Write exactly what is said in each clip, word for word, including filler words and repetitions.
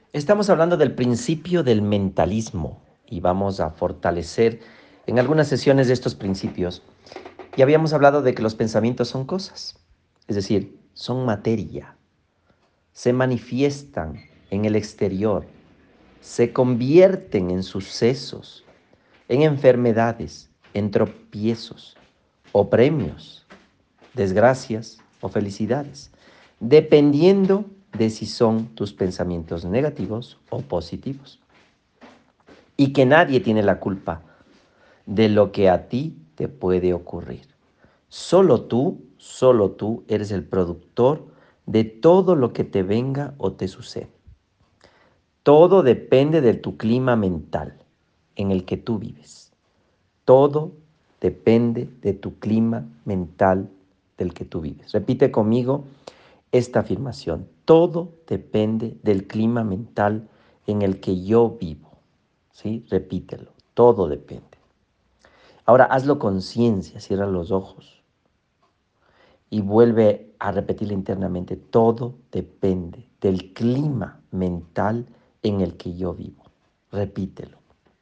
Estamos hablando del principio del mentalismo y vamos a fortalecer en algunas sesiones de estos principios. Y habíamos hablado de que los pensamientos son cosas, es decir, son materia, se manifiestan en el exterior, se convierten en sucesos, en enfermedades, en tropiezos o premios, desgracias o felicidades, dependiendo de si son tus pensamientos negativos o positivos. Y que nadie tiene la culpa de lo que a ti te puede ocurrir. Solo tú, solo tú eres el productor de todo lo que te venga o te sucede. Todo depende de tu clima mental en el que tú vives. Todo depende de tu clima mental del que tú vives. Repite conmigo esta afirmación. Todo depende del clima mental en el que yo vivo. ¿Sí? Repítelo. Todo depende. Ahora hazlo conciencia, cierra los ojos y vuelve a repetirlo internamente. Todo depende del clima mental en el que yo vivo. Repítelo.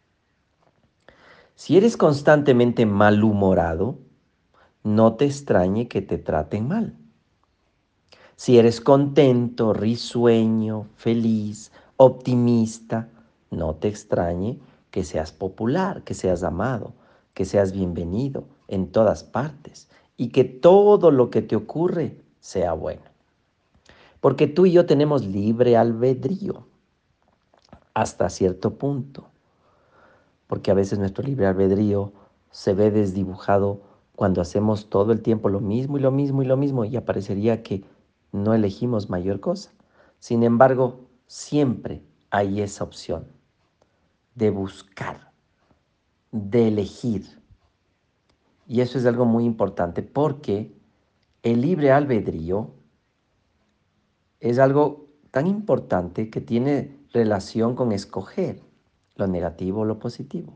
Si eres constantemente malhumorado, no te extrañe que te traten mal. Si eres contento, risueño, feliz, optimista, no te extrañe que seas popular, que seas amado, que seas bienvenido en todas partes y que todo lo que te ocurre sea bueno. Porque tú y yo tenemos libre albedrío hasta cierto punto. Porque a veces nuestro libre albedrío se ve desdibujado cuando hacemos todo el tiempo lo mismo y lo mismo y lo mismo y aparecería que no elegimos mayor cosa. Sin embargo, siempre hay esa opción de buscar, de elegir. Y eso es algo muy importante porque el libre albedrío es algo tan importante que tiene relación con escoger lo negativo o lo positivo.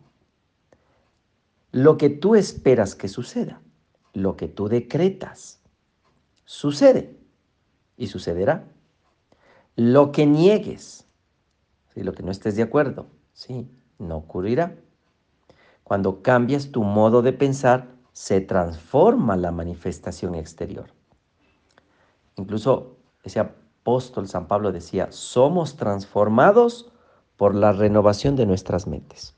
Lo que tú esperas que suceda, lo que tú decretas, sucede y sucederá. Lo que niegues, ¿sí? Lo que no estés de acuerdo, ¿sí? No ocurrirá. Cuando cambias tu modo de pensar, se transforma la manifestación exterior. Incluso ese apóstol San Pablo decía, somos transformados por la renovación de nuestras mentes.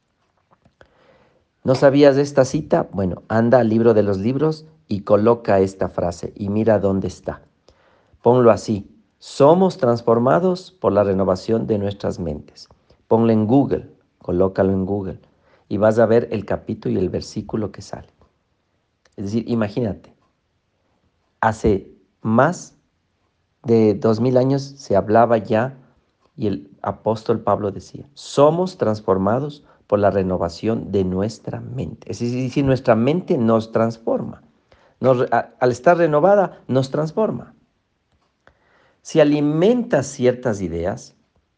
¿No sabías de esta cita? Bueno, anda al libro de los libros y coloca esta frase y mira dónde está. Ponlo así, somos transformados por la renovación de nuestras mentes. Ponlo en Google, colócalo en Google y vas a ver el capítulo y el versículo que sale. Es decir, imagínate, hace más de dos mil años se hablaba ya y el apóstol Pablo decía, somos transformados por la renovación de nuestra mente. Es decir, si nuestra mente nos transforma, nos, a, al estar renovada, nos transforma. Si alimentas ciertas ideas,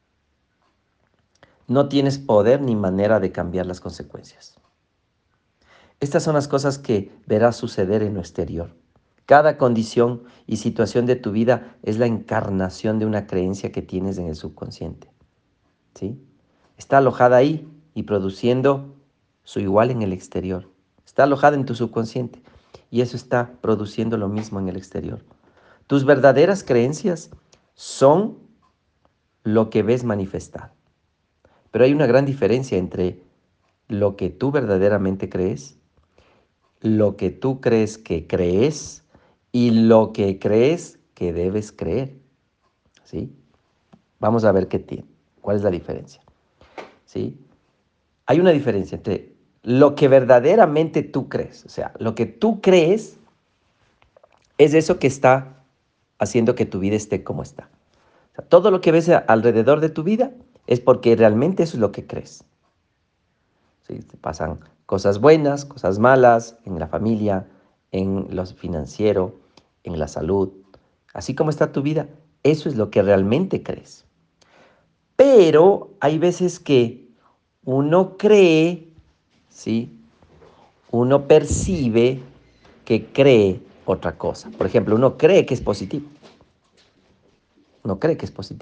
no tienes poder ni manera de cambiar las consecuencias. Estas son las cosas que verás suceder en lo exterior. Cada condición y situación de tu vida es la encarnación de una creencia que tienes en el subconsciente. ¿Sí? Está alojada ahí y produciendo su igual en el exterior. Está alojada en tu subconsciente y eso está produciendo lo mismo en el exterior. Tus verdaderas creencias son lo que ves manifestado. Pero hay una gran diferencia entre lo que tú verdaderamente crees, lo que tú crees que crees y lo que crees que debes creer. ¿Sí? Vamos a ver qué tiene. ¿Cuál es la diferencia? ¿Sí? Hay una diferencia entre lo que verdaderamente tú crees. O sea, lo que tú crees es eso que está haciendo que tu vida esté como está. O sea, todo lo que ves alrededor de tu vida es porque realmente eso es lo que crees. ¿Sí? Te pasan cosas buenas, cosas malas en la familia, en lo financiero, en la salud. Así como está tu vida, eso es lo que realmente crees. Pero hay veces que uno cree, ¿sí? Uno percibe que cree otra cosa. Por ejemplo, uno cree que es positivo. Uno cree que es positivo.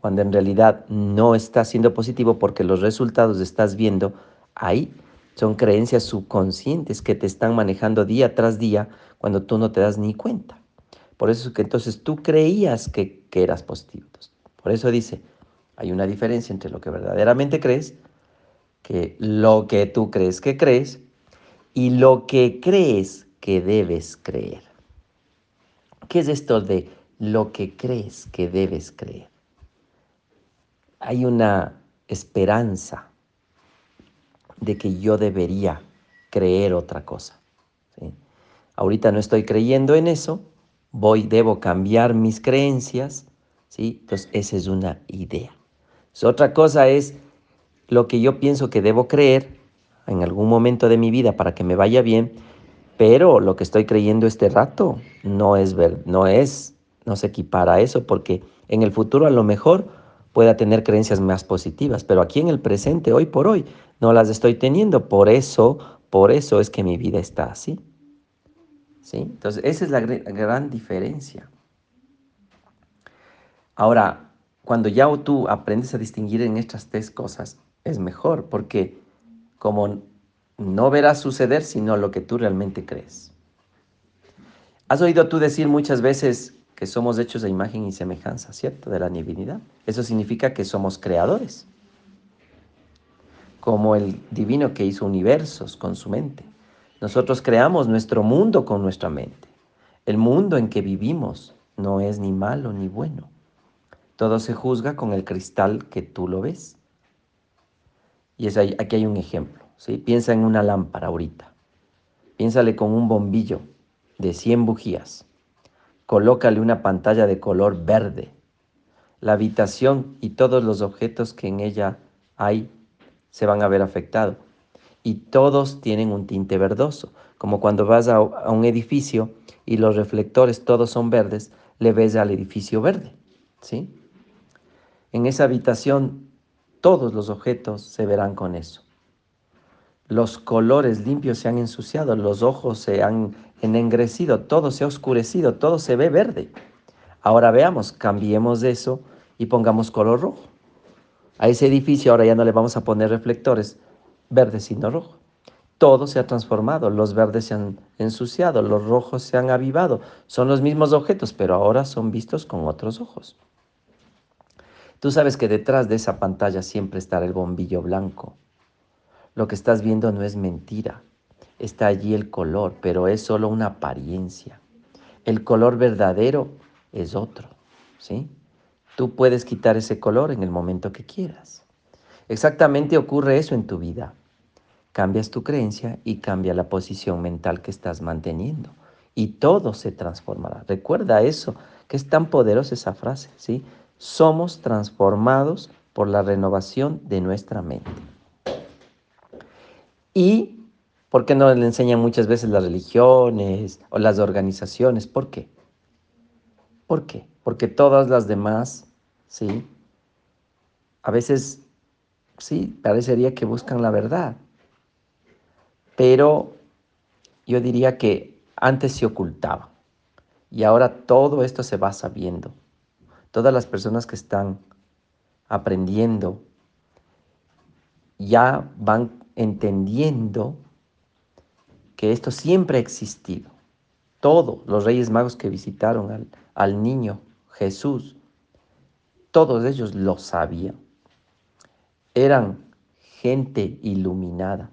cuando en realidad no está siendo positivo porque los resultados estás viendo ahí. Son creencias subconscientes que te están manejando día tras día cuando tú no te das ni cuenta. Por eso es que entonces tú creías que, que eras positivo. Entonces, por eso dice, hay una diferencia entre lo que verdaderamente crees, que lo que tú crees que crees, y lo que crees que debes creer. ¿Qué es esto de lo que crees que debes creer? Hay una esperanza de que yo debería creer otra cosa, ¿sí? Ahorita no estoy creyendo en eso, voy, debo cambiar mis creencias, ¿sí? Entonces, esa es una idea. Entonces, otra cosa es lo que yo pienso que debo creer en algún momento de mi vida para que me vaya bien, pero lo que estoy creyendo este rato no es ver, no es, no se equipara a eso, porque en el futuro a lo mejor pueda tener creencias más positivas, pero aquí en el presente, hoy por hoy, no las estoy teniendo. Por eso, por eso es que mi vida está así, ¿sí? Entonces, esa es la gr- gran diferencia. Ahora, cuando ya tú aprendes a distinguir en estas tres cosas, es mejor, porque como no verás suceder sino lo que tú realmente crees. Has oído tú decir muchas veces que somos hechos de imagen y semejanza, ¿cierto? De la divinidad. Eso significa que somos creadores, como el divino que hizo universos con su mente. Nosotros creamos nuestro mundo con nuestra mente. El mundo en que vivimos no es ni malo ni bueno. Todo se juzga con el cristal que tú lo ves. Y es ahí, aquí hay un ejemplo, ¿sí? Piensa en una lámpara ahorita. Piénsale con un bombillo de cien bujías. Colócale una pantalla de color verde. La habitación y todos los objetos que en ella hay se van a ver afectados. Y todos tienen un tinte verdoso. Como cuando vas a, a un edificio y los reflectores todos son verdes, le ves al edificio verde, ¿sí? En esa habitación todos los objetos se verán con eso. Los colores limpios se han ensuciado, los ojos se han ennegrecido, todo se ha oscurecido, todo se ve verde. Ahora veamos, cambiemos de eso y pongamos color rojo. A ese edificio ahora ya no le vamos a poner reflectores verdes sino rojo. Todo se ha transformado, los verdes se han ensuciado, los rojos se han avivado. Son los mismos objetos, pero ahora son vistos con otros ojos. Tú sabes que detrás de esa pantalla siempre estará el bombillo blanco. Lo que estás viendo no es mentira. Está allí el color, pero es solo una apariencia. El color verdadero es otro, ¿sí? Tú puedes quitar ese color en el momento que quieras. Exactamente ocurre eso en tu vida. Cambias tu creencia y cambia la posición mental que estás manteniendo. Y todo se transformará. Recuerda eso, que es tan poderosa esa frase, ¿sí? Somos transformados por la renovación de nuestra mente. ¿Y por qué no le enseñan muchas veces las religiones o las organizaciones? ¿Por qué? ¿Por qué? Porque todas las demás, ¿sí? A veces, sí, parecería que buscan la verdad, pero yo diría que antes se ocultaba y ahora todo esto se va sabiendo. Todas las personas que están aprendiendo ya van entendiendo que esto siempre ha existido. Todos los reyes magos que visitaron al, al niño Jesús, todos ellos lo sabían. Eran gente iluminada.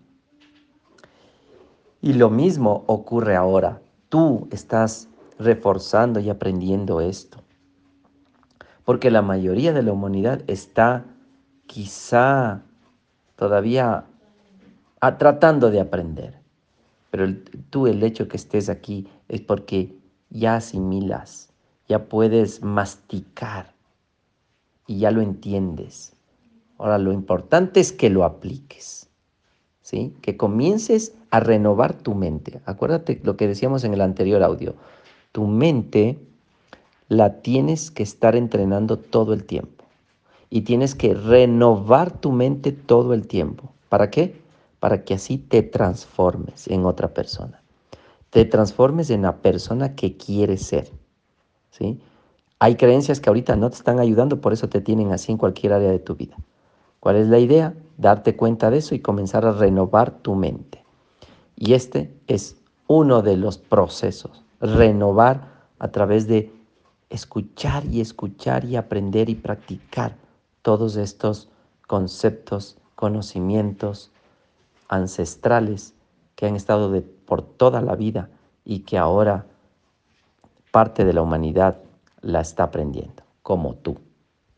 Y lo mismo ocurre ahora. Tú estás reforzando y aprendiendo esto. Porque la mayoría de la humanidad está quizá todavía a, tratando de aprender. Pero el, tú el hecho que estés aquí es porque ya asimilas, ya puedes masticar y ya lo entiendes. Ahora lo importante es que lo apliques, ¿sí? Que comiences a renovar tu mente. Acuérdate lo que decíamos en el anterior audio. Tu mente la tienes que estar entrenando todo el tiempo. Y tienes que renovar tu mente todo el tiempo. ¿Para qué? Para que así te transformes en otra persona. Te transformes en la persona que quieres ser, ¿sí? Hay creencias que ahorita no te están ayudando, por eso te tienen así en cualquier área de tu vida. ¿Cuál es la idea? Darte cuenta de eso y comenzar a renovar tu mente. Y este es uno de los procesos, renovar a través de escuchar y escuchar y aprender y practicar todos estos conceptos, conocimientos ancestrales que han estado de, por toda la vida y que ahora parte de la humanidad la está aprendiendo, como tú.